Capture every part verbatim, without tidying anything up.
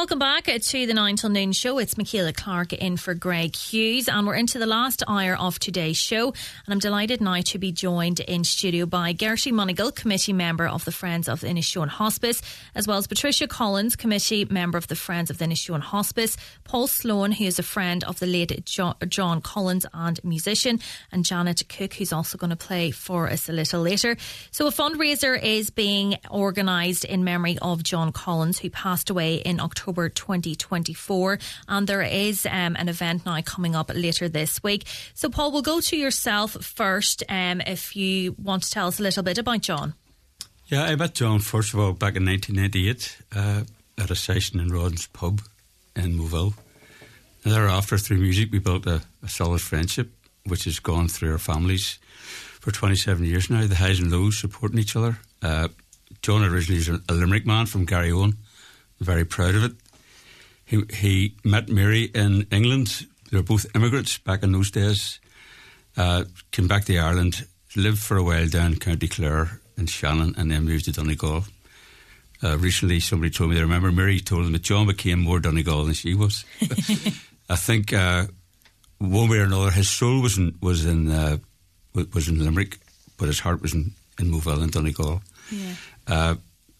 Welcome back to the nine till noon show. It's Michaela Clark in for Greg Hughes, and we're into the last hour of today's show, and I'm delighted now to be joined in studio by Gershie Monagle, committee member of the Friends of the Inishowen Hospice, as well as Patricia Collins, committee member of the Friends of the Inishowen Hospice, Paul Sloan, who is a friend of the late jo- John Collins and musician, and Janet Cook, who's also going to play for us a little later. So a fundraiser is being organised in memory of John Collins, who passed away in October October twenty twenty-four, and there is um, an event now coming up later this week. So Paul, we'll go to yourself first, um, if you want to tell us a little bit about John. Yeah, I met John first of all back in nineteen ninety-eight uh, at a session in Rodden's pub in Moville, and thereafter through music we built a, a solid friendship which has gone through our families for twenty-seven years now, the highs and lows, supporting each other. uh, John originally is a Limerick man from Garryowen, very proud of it. He he met Mary in England. They were both immigrants back in those days. Uh, came back to Ireland, lived for a while down in County Clare and Shannon, and then moved to Donegal. Uh, recently, somebody told me they remember Mary told them that John became more Donegal than she was. I think uh, one way or another, his soul was in was in uh, was in Limerick, but his heart was in, in Moville and Donegal. Yeah. Uh,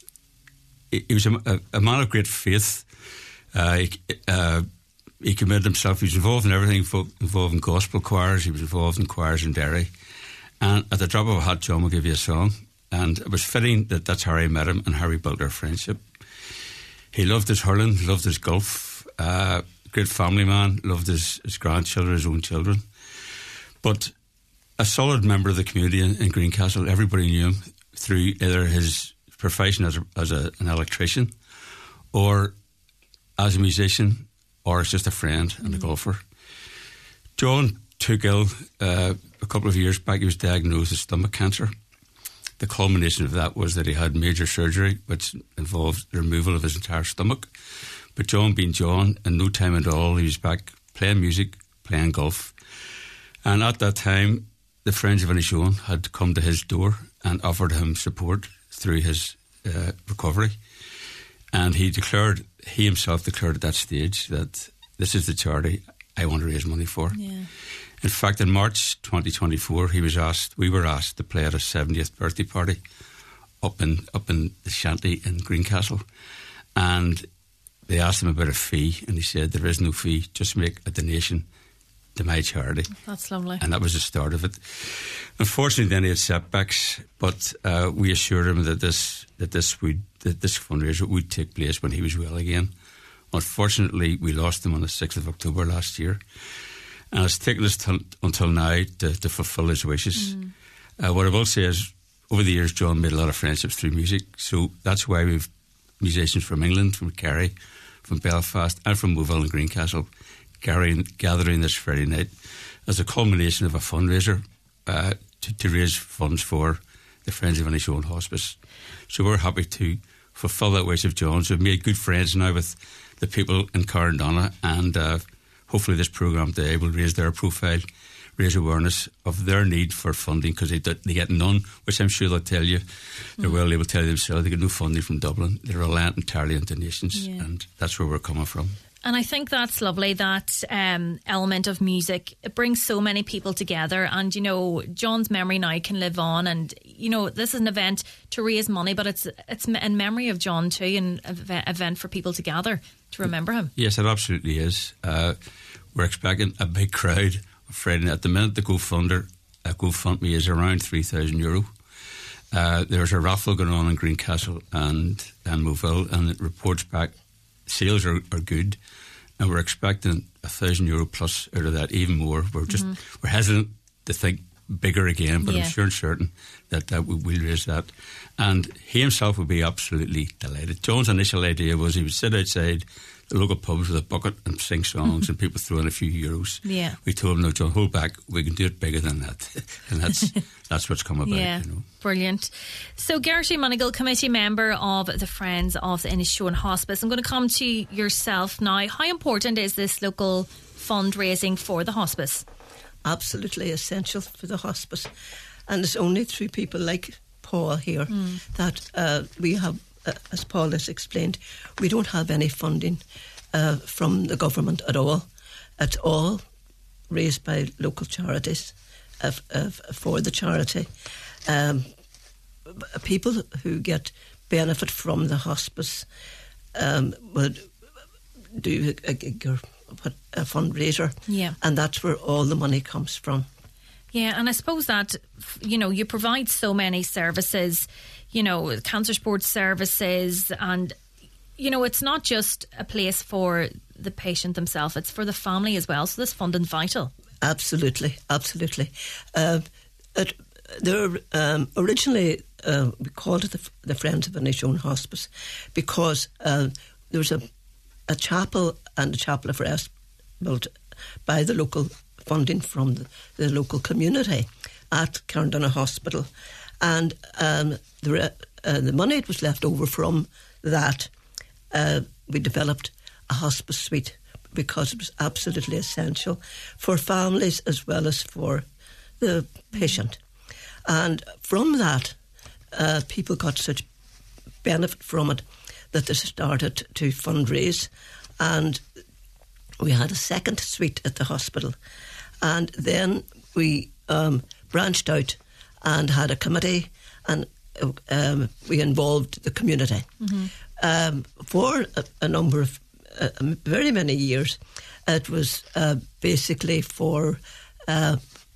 He was a, a, a man of great faith. Uh, he, uh, he committed himself. He was involved in everything, involved in gospel choirs. He was involved in choirs in Derry. And at the drop of a hat, John will give you a song. And it was fitting that that's how I met him and how we built our friendship. He loved his hurling, loved his golf. Uh, great family man, loved his, his grandchildren, his own children. But a solid member of the community in, in Greencastle. Everybody knew him through either his profession as, a, as a, an electrician, or as a musician, or as just a friend mm. and a golfer. John took ill uh, a couple of years back. He was diagnosed with stomach cancer. The culmination of that was that he had major surgery, which involved the removal of his entire stomach. But John being John, in no time at all, he was back playing music, playing golf. And at that time, the Friends of Inishowen had come to his door and offered him support through his uh, recovery. And he declared, he himself declared at that stage that this is the charity I want to raise money for. Yeah. In fact, in March twenty twenty-four, he was asked, we were asked to play at his seventieth birthday party up in up in the shanty in Greencastle. And they asked him about a fee, and he said, there is no fee, just make a donation to my charity. That's lovely. And that was the start of it. Unfortunately, then he had setbacks, but uh, we assured him that this that this would that this fundraiser would take place when he was well again. Unfortunately, we lost him on the sixth of October last year, and it's taken us t- until now to, to fulfil his wishes. Mm. Uh, what I will say is, over the years, John made a lot of friendships through music, so that's why we've musicians from England, from Kerry, from Belfast, and from Moville and Greencastle gathering, gathering this Friday night as a culmination of a fundraiser uh, to, to raise funds for the Friends of Inishowen Hospice. So we're happy to fulfil that wish of John's. We've made good friends now with the people in Carndonna, and uh, hopefully this programme today will raise their profile, raise awareness of their need for funding, because they, they get none, which I'm sure they'll tell you. They're mm. well able to tell you themselves. They get no funding from Dublin. They're reliant entirely on donations, yeah. and that's where we're coming from. And I think that's lovely, that um, element of music. It brings so many people together, and, you know, John's memory now can live on, and, you know, this is an event to raise money, but it's it's in memory of John too, and an event for people to gather to remember him. Yes, it absolutely is. Uh, we're expecting a big crowd on Friday night. At the minute, the GoFunder, uh, GoFundMe is around three thousand euro. Uh, there's a raffle going on in Greencastle and, and Moville, and it reports back sales are, are good, and we're expecting a thousand euro plus out of that, even more. We're just mm-hmm. we're hesitant to think bigger again, but yeah. I'm sure and certain that, that we will raise that. And he himself would be absolutely delighted. John's initial idea was he would sit outside the local pubs with a bucket and sing songs and people throw in a few euros. Yeah. We told him, no, John, hold back, we can do it bigger than that. And that's that's what's come about. Yeah, you know. Brilliant. So Gershie Monagle, committee member of the Friends of the Inishowen Hospice. I'm going to come to yourself now. How important is this local fundraising for the hospice? Absolutely essential for the hospice. And it's only through people like Paul here mm. that uh, we have uh, as Paul has explained, we don't have any funding uh, from the government at all. It's all raised by local charities uh, uh, for the charity. Um, people who get benefit from the hospice um, would do a, a, a fundraiser, yeah. and that's where all the money comes from. Yeah, and I suppose that, you know, you provide so many services, you know, cancer support services, and, you know, it's not just a place for the patient themselves, it's for the family as well. So this funding's vital. Absolutely, absolutely. Uh, it, there, um, originally, uh, we called it the, the Friends of Inishowen Hospice because uh, there was a, a chapel and a chapel of rest built by the local funding from the, the local community at Carndonagh Hospital, and um, the, uh, the money that was left over from that, uh, we developed a hospice suite because it was absolutely essential for families as well as for the patient. And from that, uh, people got such benefit from it that they started to fundraise, and we had a second suite at the hospital. And then we um, branched out and had a committee, and um, we involved the community. Mm-hmm. Um, for a, a number of, uh, very many years, it was uh, basically for uh,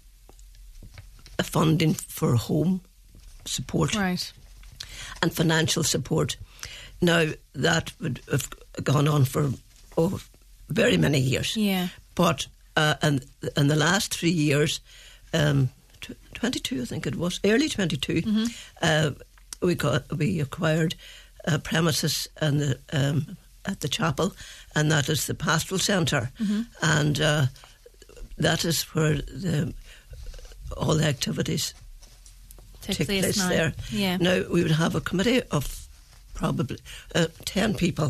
a funding for home support, right, and financial support. Now, that would have gone on for oh, very many years. Yeah. But Uh, and in the last three years, um, twenty-two, I think it was, early twenty-two, mm-hmm. uh, we got we acquired uh, premises in the, um, at the chapel, and that is the pastoral centre, mm-hmm. and uh, that is where the, all the activities take, take place, place now. there. Yeah. Now we would have a committee of probably uh, ten people,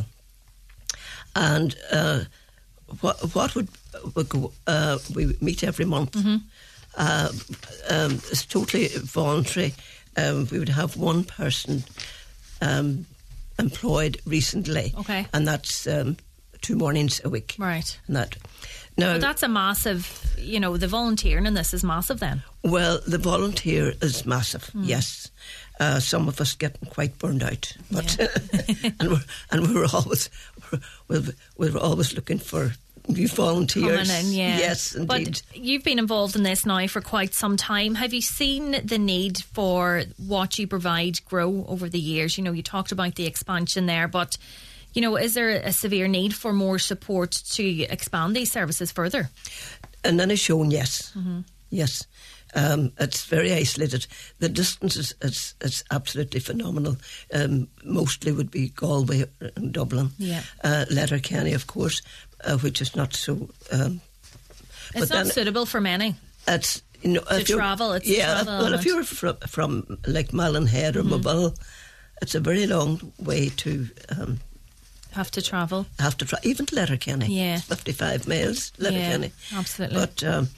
and uh, what what would Uh, we meet every month. Mm-hmm. Uh, um, it's totally voluntary. Um, we would have one person um, employed recently, okay, and that's um, two mornings a week. Right. And that. Now, well, that's a massive. You know, the volunteering in this is massive. Then. Well, the volunteer is massive. Mm. Yes. Uh, some of us getting quite burned out, but yeah. and we're and we're always we're, we're always looking for new volunteers. Coming in, yeah. Yes, indeed. But you've been involved in this now for quite some time. Have you seen the need for what you provide grow over the years? You know, you talked about the expansion there, but, you know, is there a severe need for more support to expand these services further? And then it's shown, yes. Mm-hmm. Yes. Um, it's very isolated. The distance is it's, it's absolutely phenomenal. Um, mostly would be Galway and Dublin. Yeah. Uh, Letterkenny, of course, uh, which is not so. Um, it's not suitable for many. It's you know to travel. It's yeah. travel well, if you're from, from like Mallinhead or mm-hmm. Mobile, it's a very long way to. Um, have to travel. Have to travel even to Letterkenny. Yeah. It's fifty-five miles. Letterkenny. Yeah, absolutely. But. Um,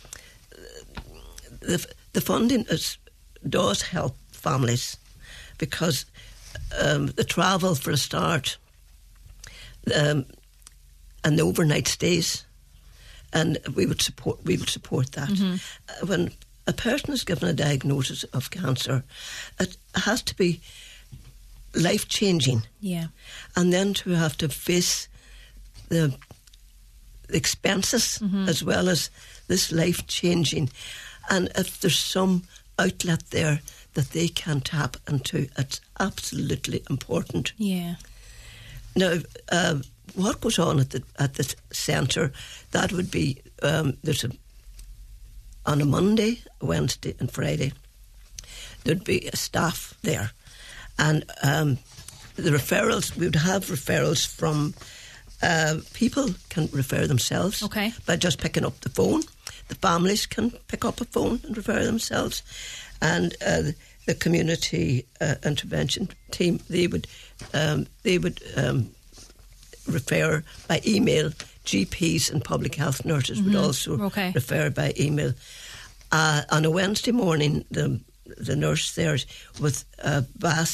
The, the funding is, does help families because um, the travel for a start, um, and the overnight stays, and we would support we would support that. Mm-hmm. Uh, when a person is given a diagnosis of cancer, it has to be life changing. Yeah, and then to have to face the expenses mm-hmm. as well as this life changing. And if there's some outlet there that they can tap into, it's absolutely important. Yeah. Now, uh, what goes on at the at the centre? That would be um, there's a on a Monday, Wednesday, and Friday. There'd be a staff there, and um, the referrals we would have referrals from uh, people can refer themselves. Okay. By just picking up the phone. The families can pick up a phone and refer themselves, and uh, the community uh, intervention team they would um, they would um, refer by email. G Ps and public health nurses mm-hmm. would also okay. refer by email. Uh, on a Wednesday morning, the the nurse there with a vast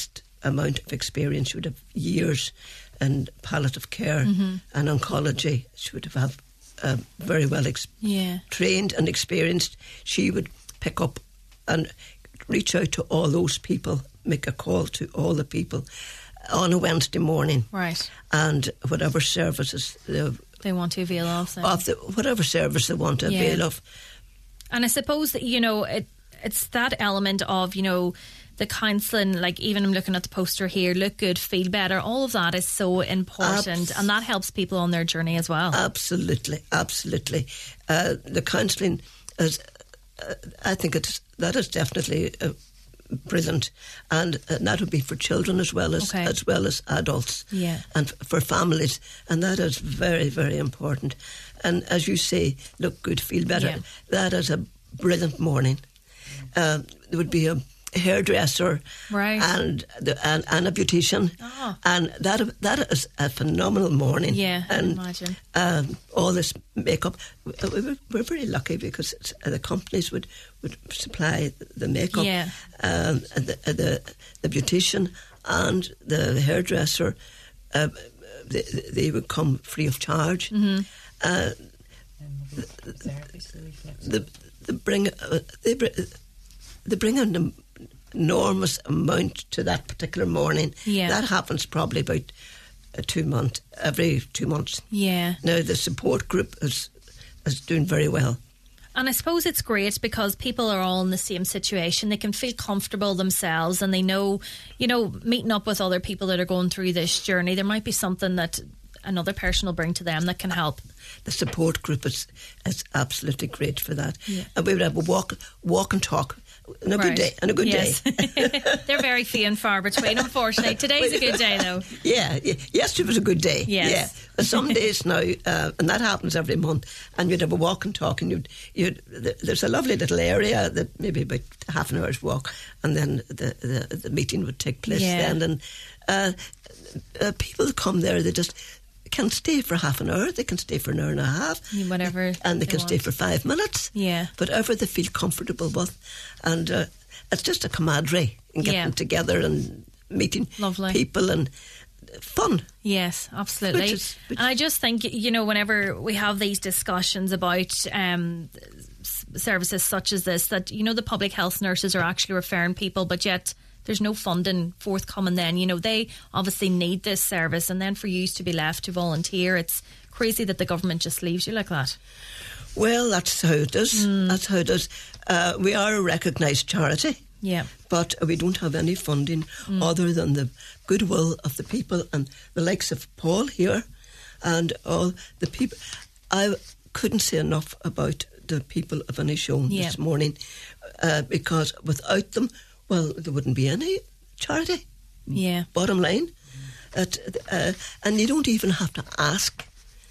amount of experience. She would have years in palliative care mm-hmm. and oncology. She would have had uh, very well ex- yeah. trained and experienced. She would pick up and reach out to all those people, make a call to all the people on a Wednesday morning. Right. And whatever services they, they want to avail of. So. of the, whatever service they want to yeah. avail of. And I suppose that, you know, it, it's that element of, you know, the counselling, like even I'm looking at the poster here, look good, feel better, all of that is so important. Abs- and that helps people on their journey as well. Absolutely, absolutely. Uh, the counselling is, uh, I think it's, that is definitely uh, brilliant, and, and that would be for children as well as okay. as well as adults, yeah, and f- for families, and that is very, very important. And as you say, look good, feel better. Yeah. That is a brilliant morning. Uh, there would be a hairdresser, right, and the, and, and a beautician, oh. and that that is a phenomenal morning. Yeah, and I imagine um, all this makeup. We were, we're very lucky because it's, uh, the companies would, would supply the makeup, yeah, um, the, the the beautician and the hairdresser. Uh, they, they would come free of charge. Mm-hmm. Uh, the, the bring uh, they bring they bring an enormous amount to that particular morning. Yeah. That happens probably about a two month every two months. Yeah. Now the support group is is doing very well. And I suppose it's great because people are all in the same situation. They can feel comfortable themselves, and they know, you know, meeting up with other people that are going through this journey, there might be something that another person will bring to them that can help. The support group is is absolutely great for that. Yeah. And we would have a walk, walk and talk. And a right. good day. And a good yes. day. They're very few and far between, unfortunately. Today's a good day, though. Yeah. yeah. Yesterday was a good day. Yes. Yeah. But some days now, uh, and that happens every month, and you'd have a walk and talk, and you'd, you'd there's a lovely little area that maybe about half an hour's walk, and then the, the, the meeting would take place yeah. then. And uh, uh, people come there, they just can stay for half an hour, they can stay for an hour and a half, whatever, and they, they can want. stay for five minutes. Yeah, whatever they feel comfortable with, and uh, it's just a camaraderie and getting yeah. together and meeting Lovely. people and fun. Yes, absolutely. Which is, which and I just think, you know, whenever we have these discussions about um, services such as this, that, you know, the public health nurses are actually referring people, but yet there's no funding forthcoming then. You know, they obviously need this service, and then for you to be left to volunteer, it's crazy that the government just leaves you like that. Well, that's how it is. Mm. That's how it is. Uh, we are a recognised charity. Yeah. But we don't have any funding mm. other than the goodwill of the people and the likes of Paul here and all the people. I couldn't say enough about the people of Inishowen yeah. this morning uh, because without them, well, there wouldn't be any charity. Yeah. Bottom line. At, uh, and you don't even have to ask.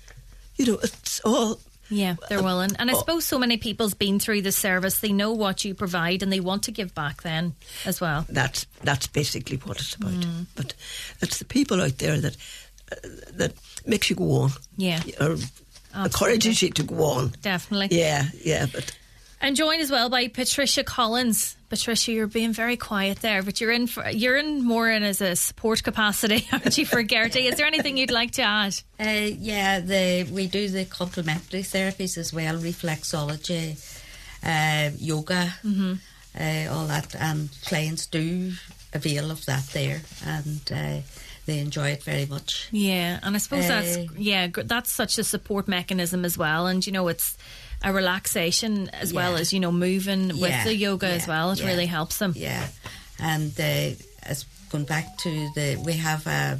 You know, it's all... Yeah, they're willing. And I suppose so many people's been through the service, they know what you provide and they want to give back then as well. That's that's basically what it's about. Mm. But it's the people out there that uh, that makes you go on. Yeah. Or encourages you to go on. Definitely. Yeah, yeah. But and joined as well by Patricia Collins. Patricia, you're being very quiet there, but you're in for, you're in more in as a support capacity, aren't you, for Gertie? Is there anything you'd like to add? Uh, yeah, the we do the complementary therapies as well, reflexology, uh, yoga, mm-hmm. uh, all that, and clients do avail of that there, and uh, they enjoy it very much. Yeah, and I suppose uh, that's yeah that's such a support mechanism as well, and you know it's a relaxation as yeah. well as, you know, moving with yeah, the yoga yeah, as well. It yeah, really helps them. Yeah, and uh, as going back to the, we have a,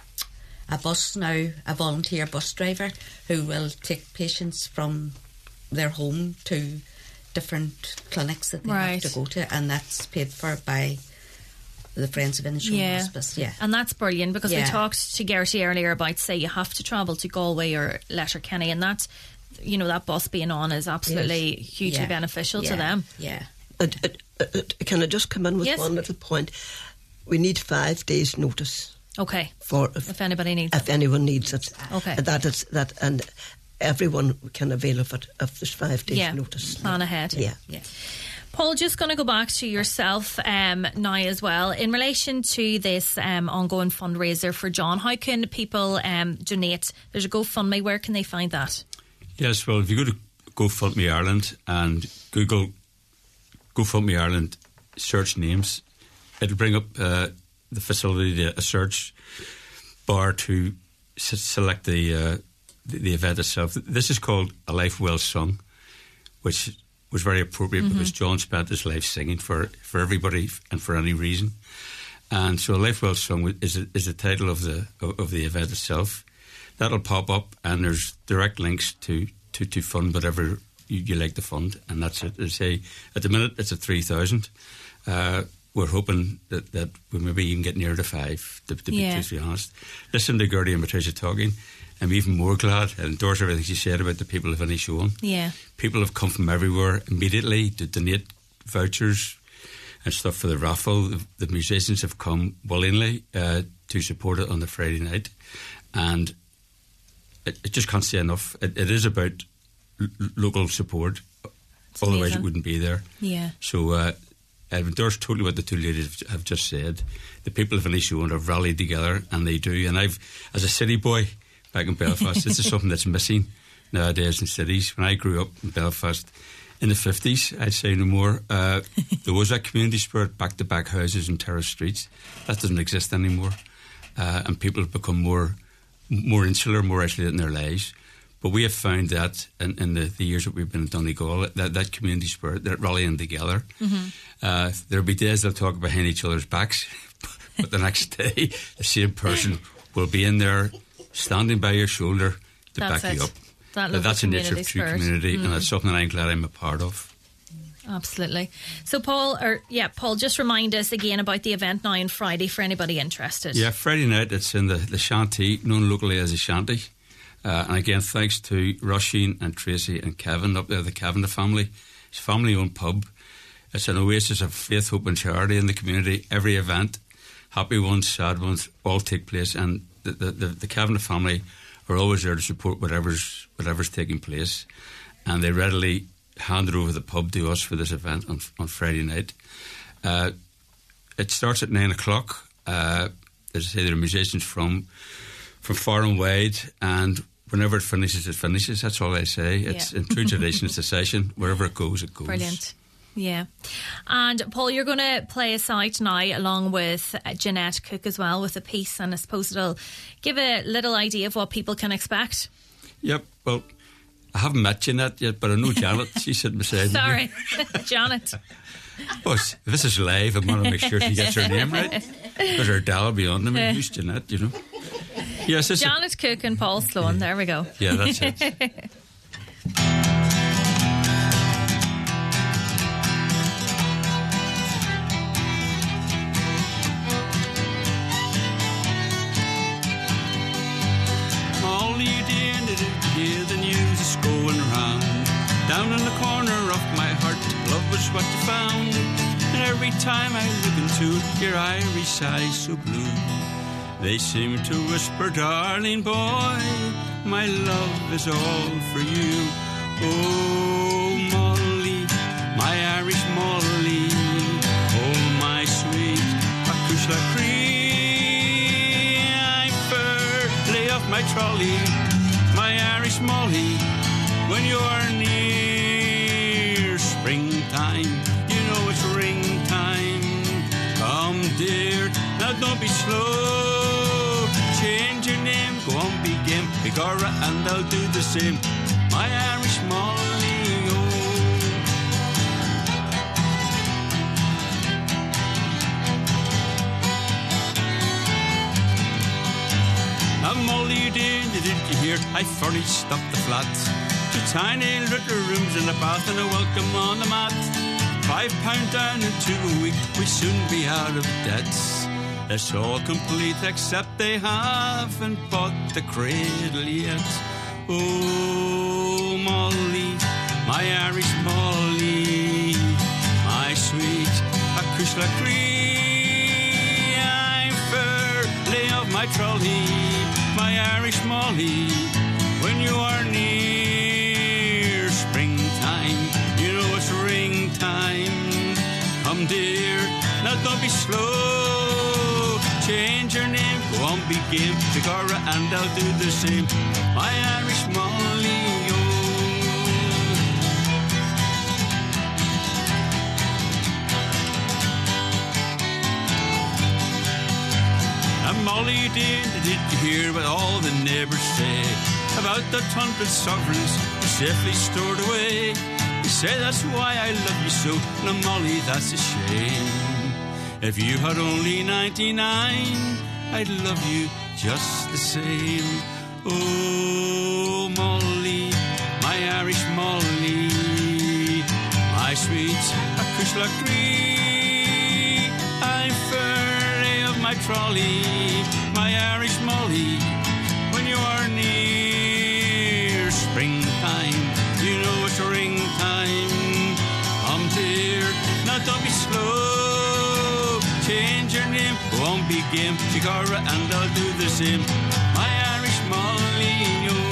a bus now, a volunteer bus driver who will take patients from their home to different clinics that they right. have to go to, and that's paid for by the Friends of Inishowen yeah. Hospice. Yeah, and that's brilliant because yeah. we talked to Gertie earlier about, say, you have to travel to Galway or Letterkenny, and that's, you know, that bus being on is absolutely yes. hugely yeah. beneficial yeah. to them. Yeah. Uh, uh, uh, can I just come in with yes. one little point? We need five days' notice. Okay. For if, if anybody needs if it. anyone needs it. Okay. That is that, and everyone can avail of it if there's five days' yeah. notice. Plan ahead. Yeah. Yeah. Paul, just going to go back to yourself um, now as well. In relation to this um, ongoing fundraiser for John, how can people um, donate? There's a GoFundMe. Where can they find that? Yes, well, if you go to GoFundMe Ireland and Google GoFundMe Ireland, search names, it'll bring up uh, the facility, a search bar to s- select the, uh, the the event itself. This is called A Life Well Sung, which was very appropriate mm-hmm. because John spent his life singing for, for everybody and for any reason. And so A Life Well Sung is a, is the title of the of the event itself. That'll pop up, and there's direct links to, to, to fund whatever you, you like to fund, and that's it. I say at the minute it's at three thousand. Uh, we're hoping that, that we maybe even get near to five. To, to yeah. be totally honest, listen to Gertie and Patricia talking. I'm even more glad. I endorse everything she said about the people of Inishowen. Yeah, people have come from everywhere immediately to donate vouchers and stuff for the raffle. The, the musicians have come willingly uh, to support it on the Friday night, and it, it just can't say enough. It, it is about l- local support. It's Otherwise, amazing. it wouldn't be there. Yeah. So uh, I endorse totally what the two ladies have just said. The people of Inishowen have rallied together, and they do. And I've, as a city boy back in Belfast, this is something that's missing nowadays in cities. When I grew up in Belfast in the fifties, I'd say no more, uh, there was that community spirit, back-to-back houses and terrace streets. That doesn't exist anymore. Uh, and people have become more more insular, more isolated in their lives. But we have found that in, in the, the years that we've been in Donegal, that, that community spirit, that rallying together. Mm-hmm. Uh, there'll be days they'll talk behind each other's backs, but the next day, the same person will be in there standing by your shoulder to That's back it. you up. That But that's the nature of true spirit. community, Mm. and that's something that I'm glad I'm a part of. Absolutely. So, Paul, or yeah, Paul, just remind us again about the event now on Friday for anybody interested. Yeah, Friday night it's in the, the Shanty, known locally as the Shanty. Uh, and again, thanks to Roisin and Tracy and Kevin up there, the Kavanagh family. It's a family-owned pub. It's an oasis of faith, hope and charity in the community. Every event, happy ones, sad ones, all take place. And the, the, the, the Kavanagh family are always there to support whatever's whatever's taking place. And they readily handed over the pub to us for this event on, on Friday night. Uh, it starts at nine o'clock. Uh, as I say, there are musicians from from far and wide, and whenever it finishes, it finishes. That's all I say. It's Yeah. in true tradition. It's a session. Wherever it goes, it goes. Brilliant. Yeah. And Paul, you're going to play us out now along with uh, Jeanette Cook as well with a piece, and I suppose it'll give a little idea of what people can expect. Yep. Well, I haven't met Jeanette yet, but I know Janet. She's sitting beside me. Sorry, Janet. Oh, if this is live, I want to make sure she gets her name right, because her dad will be on them. Who's Jeanette, you know? Yes, this Janet is, Cook and Paul Sloan. There we go. yeah, that's it. All you did is hear the news is going round. Down in the corner of my heart, love was what you found. And every time I look into your Irish eyes so blue, they seem to whisper, darling boy, my love is all for you. Oh, Molly, my Irish Molly, oh, my sweet Acushla Cree. I'm fair, lay off my trolley, my Irish Molly, when you're near springtime, you know it's ring time. Come, dear, now don't be slow. Change your name, go on, begin. Begorra, and I'll do the same. My Irish Molly, oh. Now, Molly, you did, you did you hear? I furnished up the flat. Two tiny little rooms and a bath and a welcome on the mat. Five pound down into a week, we soon be out of debts. It's all complete except they haven't bought the cradle yet. Oh, Molly, my Irish Molly, my sweet Acushla Cree. I'm fair, lay off my trolley, my Irish Molly, when you are near springtime, you know it's ring time. slow. Change your name, go on, be game. Zagara and I'll do the same. My Irish Molly, oh. And Molly, did, did you hear what all the neighbours say about that hundred sovereigns safely stored away? You say that's why I love you so. Now Molly, that's a shame. If you had only ninety-nine, I'd love you just the same. Oh Molly, my Irish Molly, my sweet Acushla Cree, I'm furry of my trolley, my Irish Molly. When you are near springtime, you know it's ring time. Come dear, now don't be slow. Change your name, go on, be game. Zagara and I'll do the same. My Irish Molly, oh.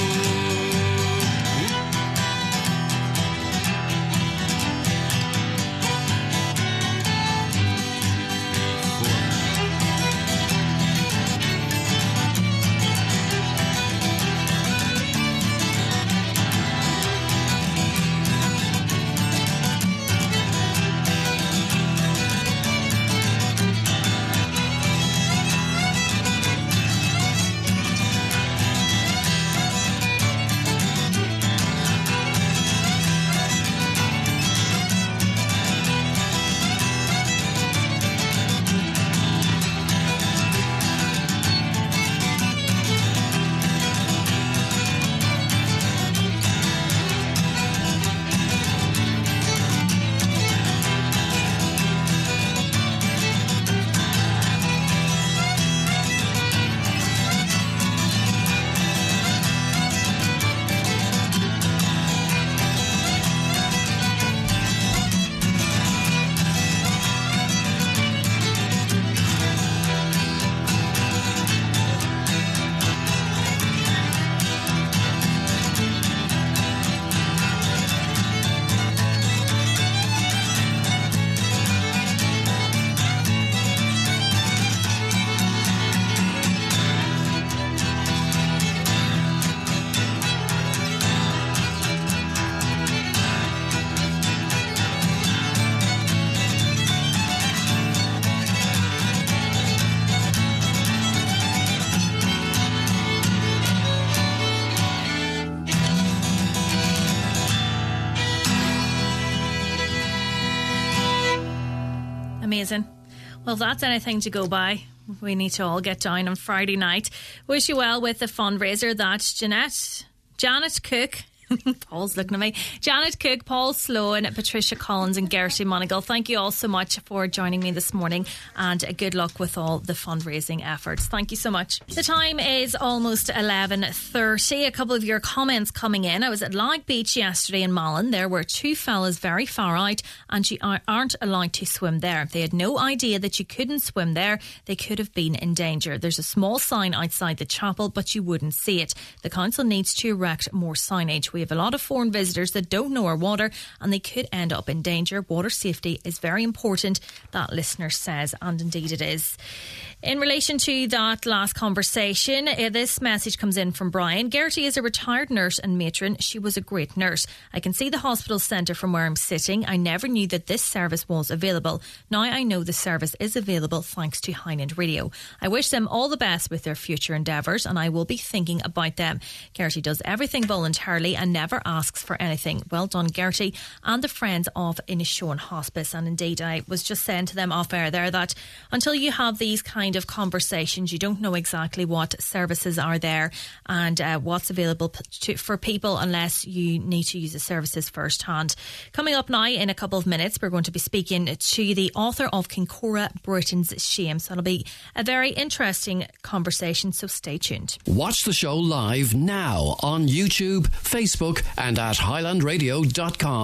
Amazing. Well, if that's anything to go by, we need to all get down on Friday night. Wish you well with the fundraiser that Jeanette, Janet Cook, Paul's looking at me, Janet Cook, Paul Sloan, Patricia Collins and Gertie Monagle. Thank you all so much for joining me this morning, and good luck with all the fundraising efforts. Thank you so much. The time is almost eleven thirty. A couple of your comments coming in. I was at Lag Beach yesterday in Malin. There were two fellas very far out and you aren't allowed to swim there. They had no idea that you couldn't swim there. They could have been in danger. There's a small sign outside the chapel, but you wouldn't see it. The council needs to erect more signage. We have a lot of foreign visitors that don't know our water and they could end up in danger. Water safety is very important, that listener says, and indeed it is. In relation to that last conversation, uh, this message comes in from Brian. Gertie is a retired nurse and matron. She was a great nurse. I can see the hospital centre from where I'm sitting. I never knew that this service was available. Now I know the service is available thanks to Highland Radio. I wish them all the best with their future endeavours and I will be thinking about them. Gertie does everything voluntarily and never asks for anything. Well done, Gertie and the friends of Inishowen Hospice. And indeed, I was just saying to them off air there that until you have these kind of conversations, you don't know exactly what services are there and uh, what's available to, for people unless you need to use the services firsthand. Coming up now in a couple of minutes, we're going to be speaking to the author of Kincora, Britain's Shame. So it'll be a very interesting conversation, so stay tuned. Watch the show live now on YouTube, Facebook and at highland radio dot com.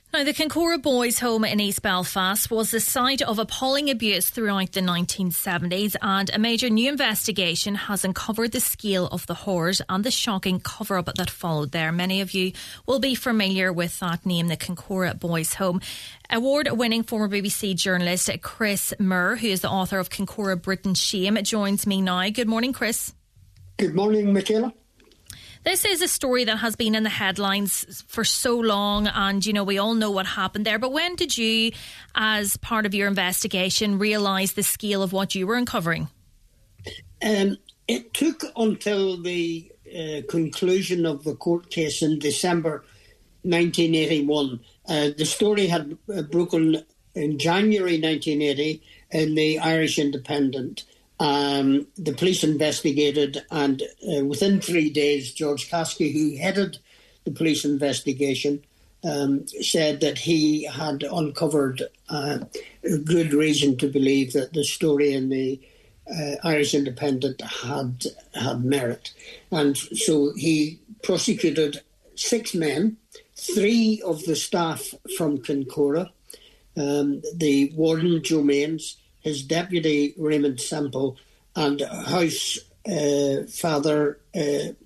Now, the Kincora Boys' Home in East Belfast was the site of appalling abuse throughout the nineteen seventies, and a major new investigation has uncovered the scale of the horrors and the shocking cover-up that followed there. Many of you will be familiar with that name, the Kincora Boys' Home. Award-winning former B B C journalist Chris Moore, who is the author of Kincora Britain's Shame, joins me now. Good morning, Chris. Good morning, Michaela. This is a story that has been in the headlines for so long, and, you know, we all know what happened there. But when did you, as part of your investigation, realise the scale of what you were uncovering? Um, it took until the uh, conclusion of the court case in December nineteen eighty-one. Uh, the story had uh, broken in January nineteen eighty in the Irish Independent. Um, the police investigated, and uh, within three days, George Caskey, who headed the police investigation, um, said that he had uncovered uh, a good reason to believe that the story in the uh, Irish Independent had had merit. And so he prosecuted six men, three of the staff from Kincora, um, the warden, Joe Mains, his deputy, Raymond Semple, and House uh, Father uh,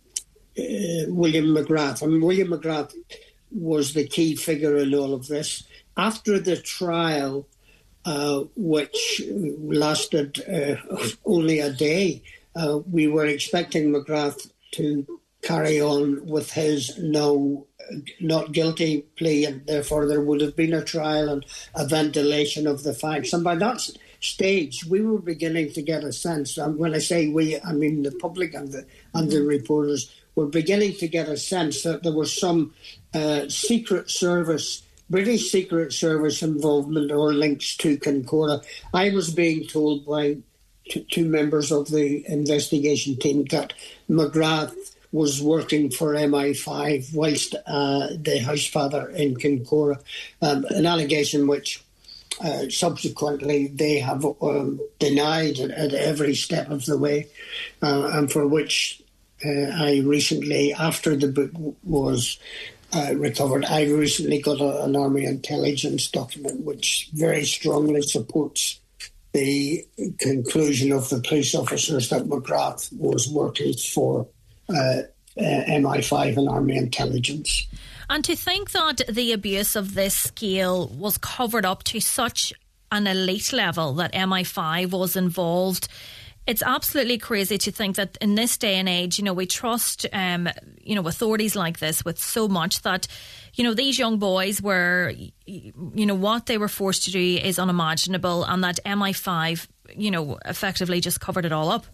uh, William McGrath. I mean, William McGrath was the key figure in all of this. After the trial, uh, which lasted uh, only a day, uh, we were expecting McGrath to carry on with his no not guilty plea, and therefore there would have been a trial and a ventilation of the facts. And by that stage, we were beginning to get a sense, and when I say we, I mean the public and the and the reporters, were beginning to get a sense that there was some uh, Secret Service, British Secret Service involvement or links to Kincora. I was being told by t- two members of the investigation team that McGrath was working for M I five whilst uh, the housefather in Kincora, um, an allegation which uh, subsequently they have um, denied at, at every step of the way, uh, and for which uh, I recently, after the book was uh, recovered, I recently got a, an Army intelligence document which very strongly supports the conclusion of the police officers that McGrath was working for Uh, uh, M I five and Army intelligence. And to think that the abuse of this scale was covered up to such an elite level that M I five was involved, it's absolutely crazy to think that in this day and age, you know, we trust, um, you know, authorities like this with so much that, you know, these young boys were, you know, what they were forced to do is unimaginable, and that M I five, you know, effectively just covered it all up.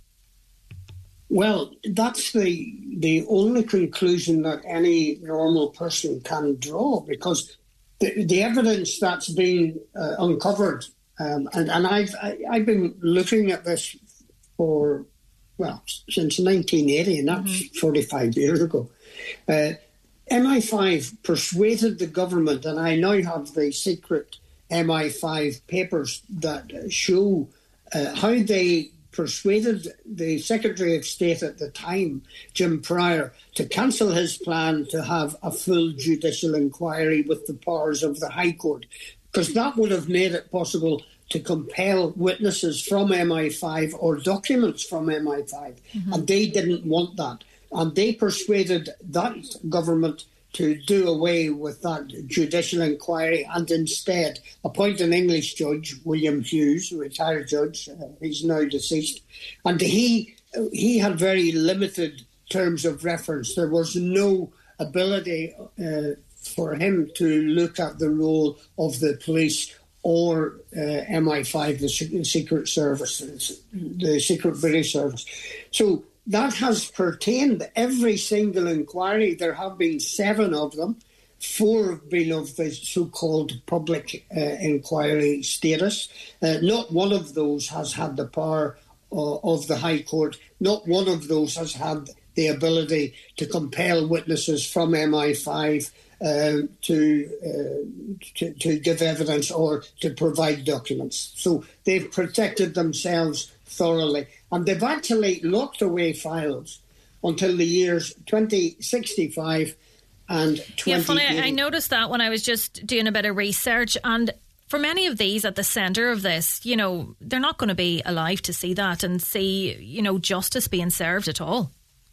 Well, that's the the only conclusion that any normal person can draw, because the, the evidence that's been uh, uncovered, um, and, and I've I, I've been looking at this for, well, since nineteen eighty, and that's mm-hmm. forty-five years ago. Uh, M I five persuaded the government, and I now have the secret M I five papers that show uh, how they persuaded the Secretary of State at the time, Jim Pryor, to cancel his plan to have a full judicial inquiry with the powers of the High Court, because that would have made it possible to compel witnesses from M I five or documents from M I five. Mm-hmm. And they didn't want that. And they persuaded that government to do away with that judicial inquiry and instead appoint an English judge, William Hughes, a retired judge. Uh, he's now deceased. And he he had very limited terms of reference. There was no ability uh, for him to look at the role of the police or uh, M I five, the Secret Service, the Secret British Service. So that has pertained every single inquiry. There have been seven of them. Four have been of the so-called public uh, inquiry status. Uh, not one of those has had the power uh, of the High Court. Not one of those has had the ability to compel witnesses from M I five uh, to, uh, to to give evidence or to provide documents. So they've protected themselves thoroughly. And they've actually locked away files until the years twenty sixty-five, and twenty-eight. Yeah, funny, I noticed that when I was just doing a bit of research, and for many of these at the centre of this, you know, they're not going to be alive to see that and see, you know, justice being served at all.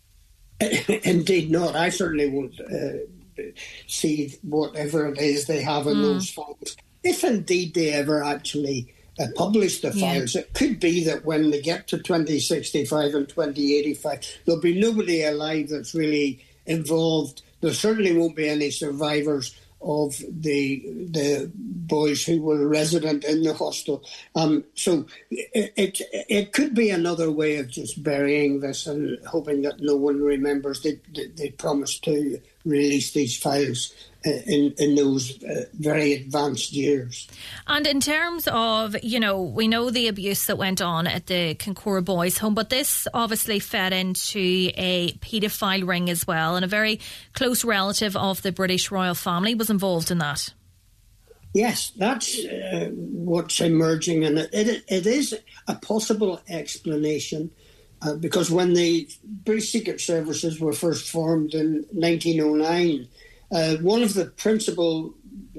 Indeed not. I certainly won't uh, see whatever it is they have in mm. those files. If indeed they ever actually uh, publish the files, yeah. it could be that when they get to twenty sixty-five and twenty eighty-five, there'll be nobody alive that's really involved. There certainly won't be any survivors of the the boys who were resident in the hostel. Um, so it, it it could be another way of just burying this and hoping that no one remembers. They, they, they promised to release these files in, in those uh, very advanced years. And in terms of, you know, we know the abuse that went on at the Kincora Boys Home, but this obviously fed into a paedophile ring as well, and a very close relative of the British royal family was involved in that. Yes, that's uh, what's emerging, and it, it, it is a possible explanation uh, because when the British Secret Services were first formed in nineteen oh nine, Uh, one of the principal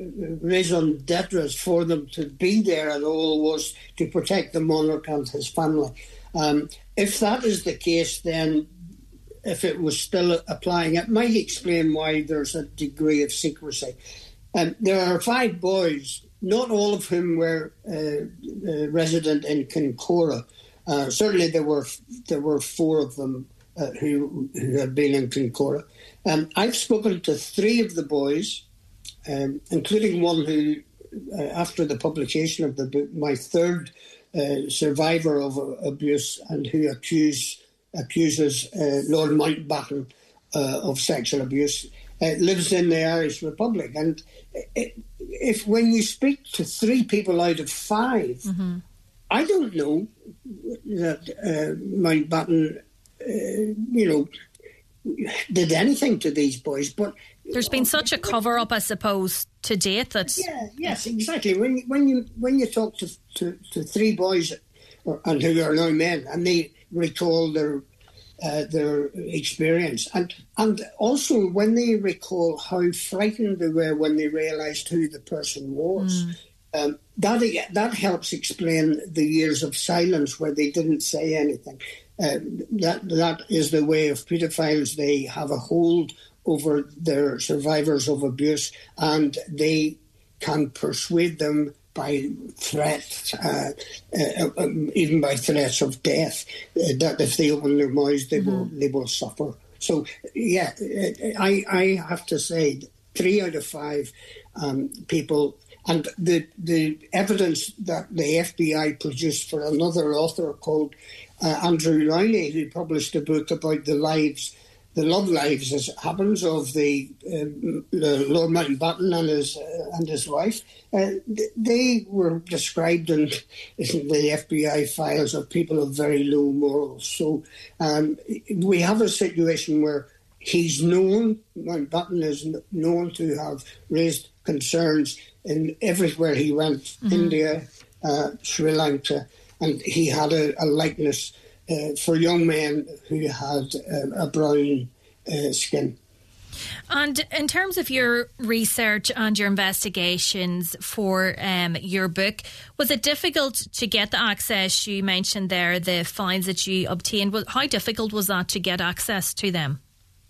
raison d'etre for them to be there at all was to protect the monarch and his family. Um, if that is the case, then if it was still applying, it might explain why there's a degree of secrecy. Um, there are five boys, not all of whom were uh, uh, resident in Kincora. Uh, certainly there were there were four of them uh, who, who had been in Kincora. Um, I've spoken to three of the boys, um, including one who, uh, after the publication of the book, my third uh, survivor of uh, abuse, and who accuse, accuses uh, Lord Mountbatten uh, of sexual abuse, uh, lives in the Irish Republic. And it, if when you speak to three people out of five, mm-hmm. I don't know that uh, Mountbatten, uh, you know, did anything to these boys, but there's been such a cover up, I suppose, to date. That yeah, yes, exactly. When when you when you talk to to, to three boys, or, and who are now men, and they recall their uh, their experience, and and also when they recall how frightened they were when they realised who the person was. Mm. Um, that that helps explain the years of silence where they didn't say anything. Uh, that that is the way of paedophiles. They have a hold over their survivors of abuse, and they can persuade them by threats, uh, uh, um, even by threats of death, uh, that if they open their mouths, they mm-hmm. will they will suffer. So, yeah, I I have to say, three out of five um, people. And the the evidence that the F B I produced for another author called uh, Andrew Lowney, who published a book about the lives, the love lives, as it happens, of the, um, the Lord Mountbatten and his uh, and his wife, uh, they were described in, in the F B I files of people of very low morals. So um, we have a situation where he's known, Mountbatten is known to have raised concerns in everywhere he went, mm-hmm. India, uh, Sri Lanka, and he had a, a likeness uh, for young men who had uh, a brown uh, skin. And in terms of your research and your investigations for um, your book, was it difficult to get the access? You mentioned there the files that you obtained. How difficult was that to get access to them?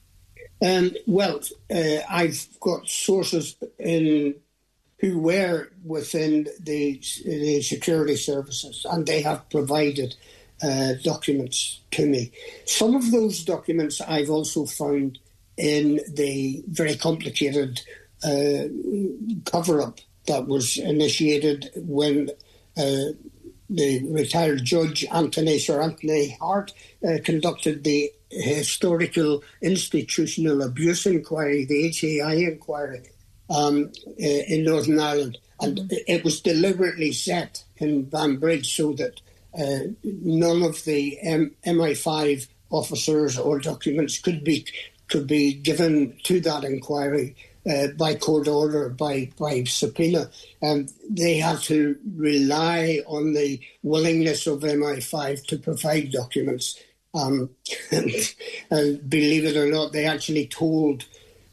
Um, well, uh, I've got sources in who were within the, the security services, and they have provided uh, documents to me. Some of those documents I've also found in the very complicated uh, cover-up that was initiated when uh, the retired judge, Anthony Sir Anthony Hart, uh, conducted the Historical Institutional Abuse Inquiry, the H A I inquiry, um, uh, in Northern Ireland. And mm-hmm. it was deliberately set in Banbridge so that uh, none of the M- MI5 officers or documents could be could be given to that inquiry uh, by court order, by, by subpoena. And they had to rely on the willingness of M I five to provide documents. Um, and, and believe it or not, they actually told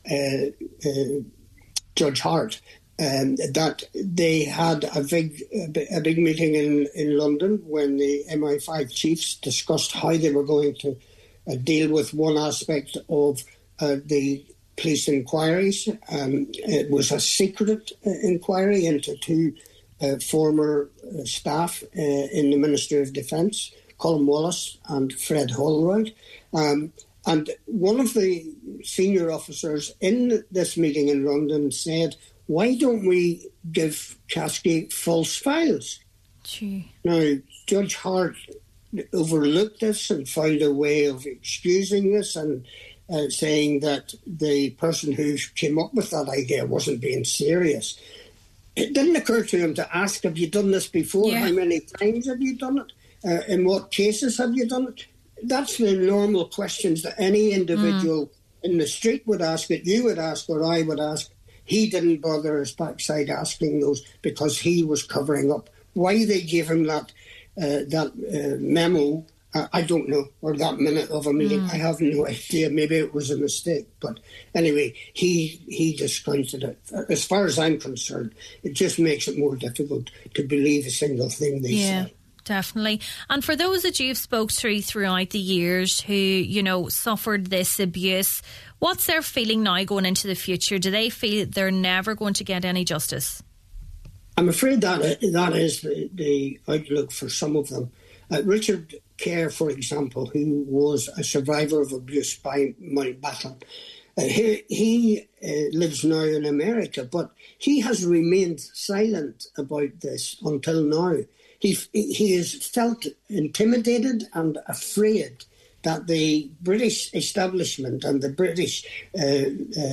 uh, uh, Judge Hart, um, that they had a big a big meeting in, in London when the M I five chiefs discussed how they were going to uh, deal with one aspect of uh, the police inquiries. Um, it was a secret uh, inquiry into two uh, former uh, staff uh, in the Ministry of Defence, Colin Wallace and Fred Holroyd. Um, and one of the senior officers in this meeting in London said, why don't we give Kasky false files? Gee. Now, Judge Hart overlooked this and found a way of excusing this and uh, saying that the person who came up with that idea wasn't being serious. It didn't occur to him to ask, have you done this before? Yeah. How many times have you done it? Uh, in what cases have you done it? That's the normal questions that any individual mm. in the street would ask, that you would ask or I would ask. He didn't bother his backside asking those because he was covering up. Why they gave him that uh, that uh, memo, uh, I don't know, or that minute of a meeting, mm. I have no idea. Maybe it was a mistake. But anyway, he he discounted it. As far as I'm concerned, it just makes it more difficult to believe a single thing they yeah. say. Definitely. And for those that you've spoke to throughout the years who, you know, suffered this abuse, what's their feeling now going into the future? Do they feel they're never going to get any justice? I'm afraid that that is the, the outlook for some of them. Uh, Richard Kerr, for example, who was a survivor of abuse by Mountbatten, uh, he, he uh, lives now in America, but he has remained silent about this until now. He, he has felt intimidated and afraid that the British establishment and the British uh,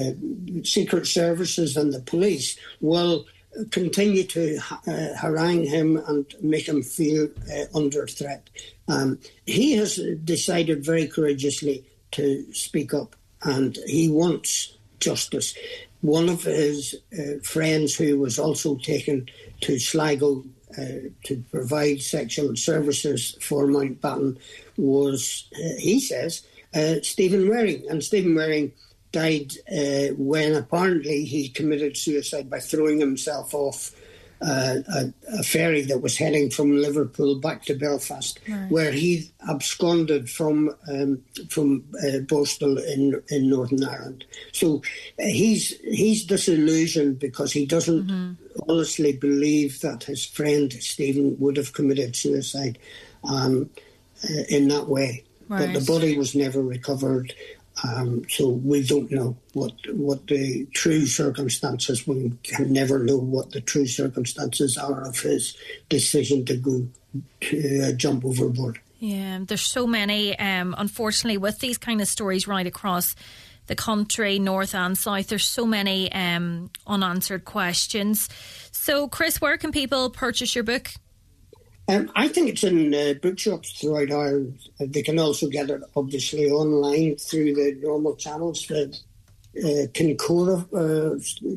uh, secret services and the police will continue to uh, harangue him and make him feel uh, under threat. Um, he has decided very courageously to speak up, and he wants justice. One of his uh, friends who was also taken to Sligo Uh, to provide sexual services for Mountbatten was, uh, he says, uh, Stephen Waring. And Stephen Waring died uh, when apparently he committed suicide by throwing himself off uh, a, a ferry that was heading from Liverpool back to Belfast, right, where he absconded from um, from uh, Borstal in in Northern Ireland. So uh, he's he's disillusioned because he doesn't mm-hmm. honestly believe that his friend Stephen would have committed suicide um, uh, in that way. Right. But the body was never recovered. Um, so we don't know what what the true circumstances. We can never know what the true circumstances are of his decision to go to uh, jump overboard. Yeah, there's so many, um, unfortunately, with these kind of stories right across the country, north and south. There's so many um, unanswered questions. So, Chris, where can people purchase your book? Um, I think it's in uh, bookshops throughout Ireland. Uh, they can also get it, obviously, online through the normal channels. Uh, uh, Kincora, uh,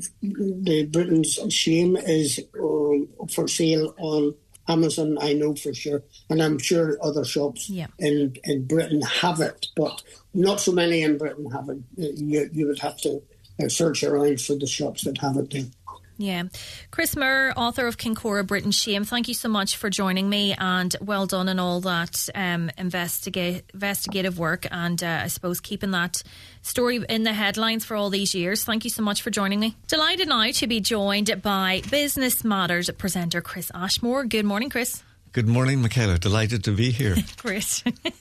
the Britain's Shame, is uh, for sale on Amazon, I know for sure. And I'm sure other shops yeah. in, in Britain have it, but not so many in Britain have it. You, you would have to uh, search around for the shops that have it then. Yeah. Chris Moore, author of Kincora, Britain's Shame, thank you so much for joining me, and well done in all that um, investigate, investigative work and uh, I suppose keeping that story in the headlines for all these years. Thank you so much for joining me. Delighted now to be joined by Business Matters presenter Chris Ashmore. Good morning, Chris. Good morning, Michaela. Delighted to be here. Great.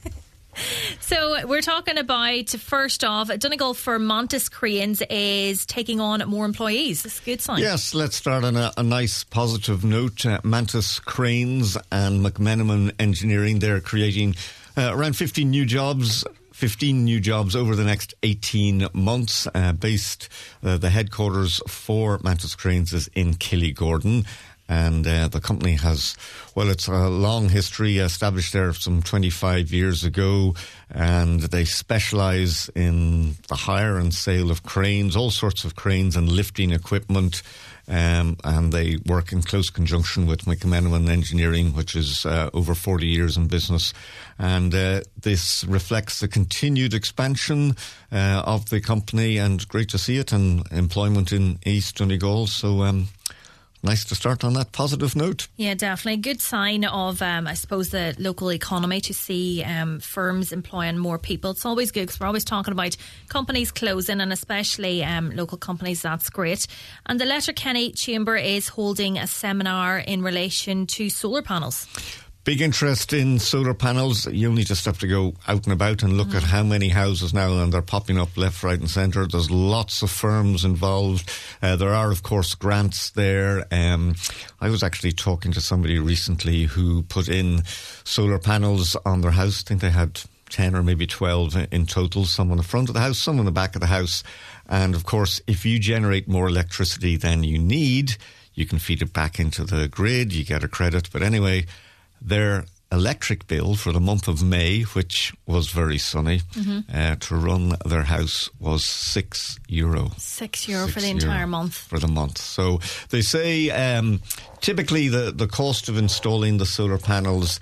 So we're talking about, first off, Donegal for Mantis Cranes is taking on more employees. That's a good sign. Yes, let's start on a, a nice positive note. Uh, Mantis Cranes and McMenamin Engineering, they're creating uh, around fifteen new jobs. fifteen new jobs over the next eighteen months, uh, based, uh, the headquarters for Mantis Cranes is in Killygordon. And uh, the company has, well, it's a long history, established there some twenty-five years ago, and they specialise in the hire and sale of cranes, all sorts of cranes and lifting equipment, um, and they work in close conjunction with McMenamin Engineering, which is uh, over forty years in business. And uh, this reflects the continued expansion uh, of the company, and great to see it, and employment in East Donegal. So, um, nice to start on that positive note. Yeah, definitely. Good sign of, um, I suppose, the local economy to see um, firms employing more people. It's always good because we're always talking about companies closing, and especially um, local companies. That's great. And the Letterkenny Chamber is holding a seminar in relation to solar panels. Big interest in solar panels. You only just have to go out and about and look mm. at how many houses now, and they're popping up left, right and centre. There's lots of firms involved. Uh, there are, of course, grants there. Um, I was actually talking to somebody recently who put in solar panels on their house. I think they had ten or maybe twelve in total, some on the front of the house, some on the back of the house. And, of course, if you generate more electricity than you need, you can feed it back into the grid. You get a credit. But anyway, their electric bill for the month of May, which was very sunny, mm-hmm. uh, to run their house was six euro. Six euro six for the entire month. For the month. So they say um, typically the, the cost of installing the solar panels,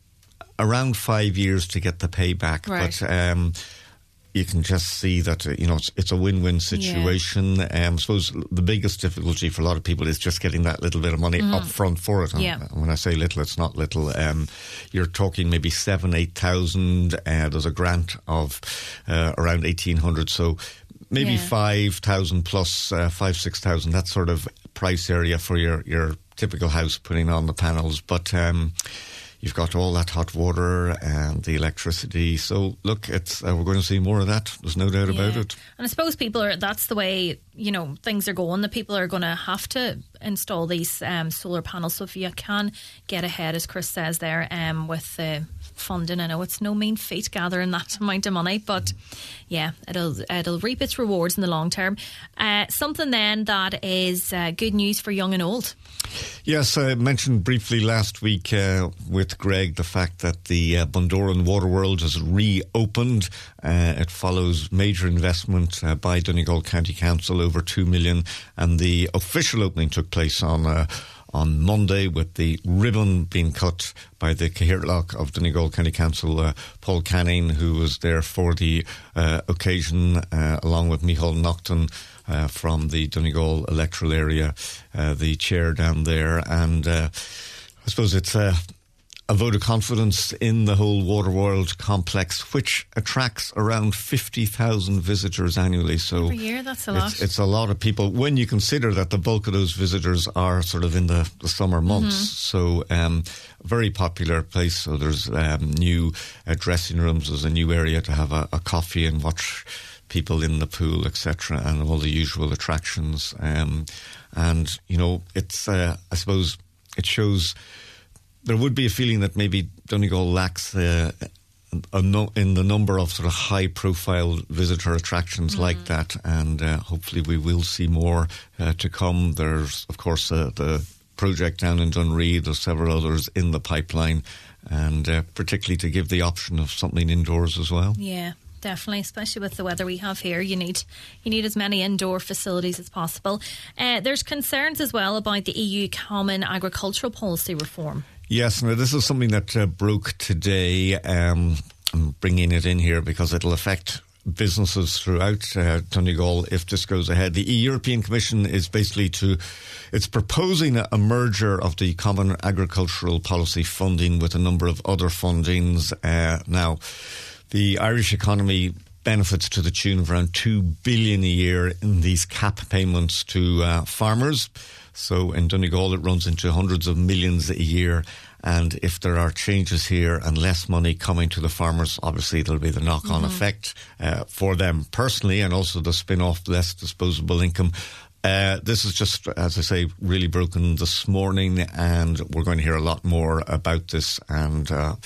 around five years to get the payback. Right. But um, you can just see that, you know, it's, it's a win-win situation. Yeah. Um, I suppose the biggest difficulty for a lot of people is just getting that little bit of money mm. up front for it. Yeah. And when I say little, it's not little. Um, you're talking maybe seven, eight thousand. Uh, there's a grant of uh, around eighteen hundred. So maybe yeah. five thousand plus uh, five, six thousand. That sort of price area for your your typical house putting on the panels. But um, you've got all that hot water and the electricity. So, look, it's uh, we're going to see more of that. There's no doubt yeah. about it. And I suppose people are, that's the way, you know, things are going. The people are going to have to install these um, solar panels. So if you can get ahead, as Chris says there, um, with the uh, funding, I know it's no mean feat gathering that amount of money, but yeah, it'll it'll reap its rewards in the long term. Uh, something then that is uh, good news for young and old. Yes, I mentioned briefly last week uh, with Greg the fact that the uh, Bundoran Waterworld has reopened. Uh, it follows major investment uh, by Donegal County Council, over two million, and the official opening took place on uh, on Monday, with the ribbon being cut by the Cahirlock of Donegal County Council, uh, Paul Canning, who was there for the uh, occasion, uh, along with Micheál Naughton uh, from the Donegal electoral area, uh, the chair down there. And uh, I suppose it's a, a vote of confidence in the whole Waterworld complex, which attracts around fifty thousand visitors annually. So every year, that's a lot. It's, it's a lot of people when you consider that the bulk of those visitors are sort of in the, the summer months. Mm-hmm. So um, a very popular place. So there's um, new uh, dressing rooms. There's a new area to have a, a coffee and watch people in the pool, et cetera, and all the usual attractions. Um, and, you know, it's, uh, I suppose, it shows. There would be a feeling that maybe Donegal lacks uh, a no, in the number of sort of high-profile visitor attractions mm. like that, and uh, hopefully we will see more uh, to come. There's, of course, uh, the project down in Dunree. There's several others in the pipeline, and uh, particularly to give the option of something indoors as well. Yeah. Definitely, especially with the weather we have here, you need you need as many indoor facilities as possible. Uh, there's concerns as well about the E U Common Agricultural Policy reform. Yes, now this is something that uh, broke today. Um, I'm bringing it in here because it'll affect businesses throughout uh, Donegal if this goes ahead. The European Commission is basically to, it's proposing a, a merger of the Common Agricultural Policy funding with a number of other fundings. Uh, now, the Irish economy benefits to the tune of around two billion dollars a year in these cap payments to uh, farmers. So in Donegal, it runs into hundreds of millions a year. And if there are changes here and less money coming to the farmers, obviously there'll be the knock-on mm-hmm. effect uh, for them personally, and also the spin-off, less disposable income. Uh, this is just, as I say, really broken this morning, and we're going to hear a lot more about this. And uh,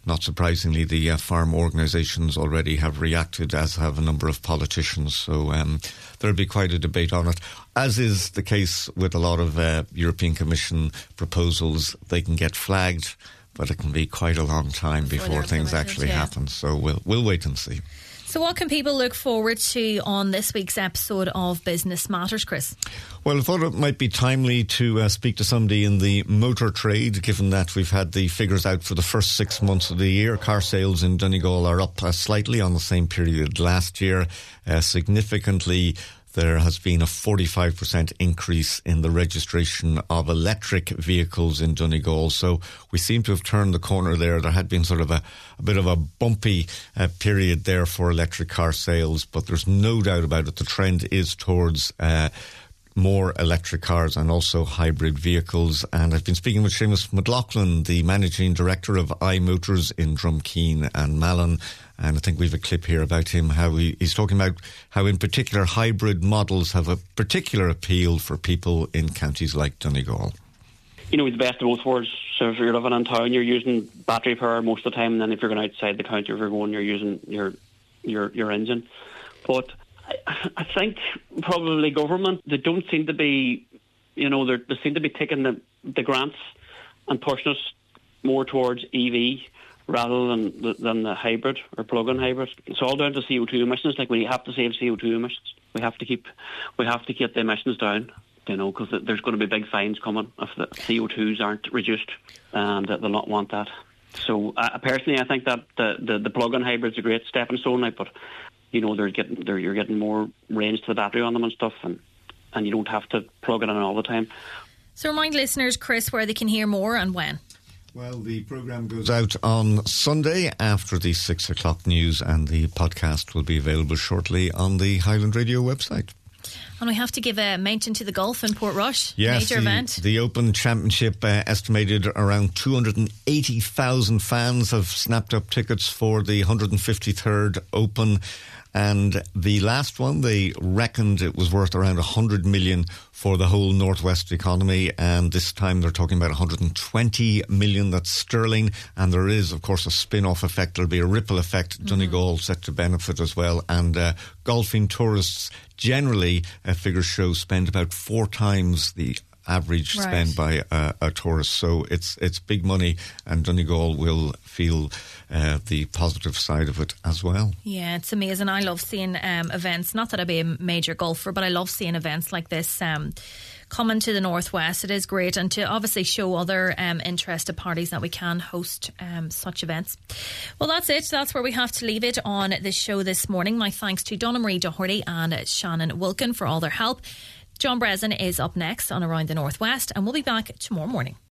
not surprisingly, the uh, farm organisations already have reacted, as have a number of politicians. So um, there'll be quite a debate on it. As is the case with a lot of uh, European Commission proposals, they can get flagged, but it can be quite a long time before, before things actually yeah. happen. So we'll we'll wait and see. So what can people look forward to on this week's episode of Business Matters, Chris? Well, I thought it might be timely to uh, speak to somebody in the motor trade, given that we've had the figures out for the first six months of the year. Car sales in Donegal are up uh, slightly on the same period last year. Uh, significantly, there has been a forty-five percent increase in the registration of electric vehicles in Donegal. So we seem to have turned the corner there. There had been sort of a, a bit of a bumpy uh, period there for electric car sales, but there's no doubt about it. The trend is towards uh, more electric cars and also hybrid vehicles. And I've been speaking with Seamus McLaughlin, the Managing Director of iMotors in Drumkeen and Malin. And I think we have a clip here about him, how he, he's talking about how in particular hybrid models have a particular appeal for people in counties like Donegal. You know, the best of both worlds. So if you're living in town, you're using battery power most of the time, and then if you're going outside the county, if you're going, you're using your your your engine. But I, I think probably government, they don't seem to be, you know, they seem to be taking the, the grants and pushing us more towards E V rather than the, than the hybrid or plug-in hybrid. It's all down to C O two emissions. Like, we have to save C O two emissions. We have to keep we have to get the emissions down, you know, because there's going to be big fines coming if the C O twos aren't reduced, and they'll not want that. So uh, personally, I think that the, the, the plug-in hybrid's a great stepping stone, like, but you know, they're getting they're, you're getting more range to the battery on them and stuff, and and you don't have to plug it in all the time. So remind listeners, Chris, where they can hear more and when. Well, the programme goes out on Sunday after the six o'clock news, and the podcast will be available shortly on the Highland Radio website. And we have to give a mention to the golf in Portrush. Yes, major the, event. The Open Championship, uh, estimated around two hundred eighty thousand fans have snapped up tickets for the one hundred fifty-third Open. And the last one, they reckoned it was worth around one hundred million for the whole Northwest economy. And this time they're talking about one hundred twenty million. That's sterling. And there is, of course, a spin-off effect. There'll be a ripple effect. Mm-hmm. Donegal set to benefit as well. And uh, golfing tourists generally, uh, figures show, spend about four times the average right. spend by uh, a tourist. So it's it's big money, and Donegal will feel uh, the positive side of it as well. Yeah, it's amazing. I love seeing um, events. Not that I'd be a major golfer, but I love seeing events like this um, coming to the Northwest. It is great, and to obviously show other um, interested parties that we can host um, such events. Well, that's it. That's where we have to leave it on the show this morning. My thanks to Donna Marie Doherty and Shannon Wilkin for all their help. John Breslin is up next on Around the Northwest, and we'll be back tomorrow morning.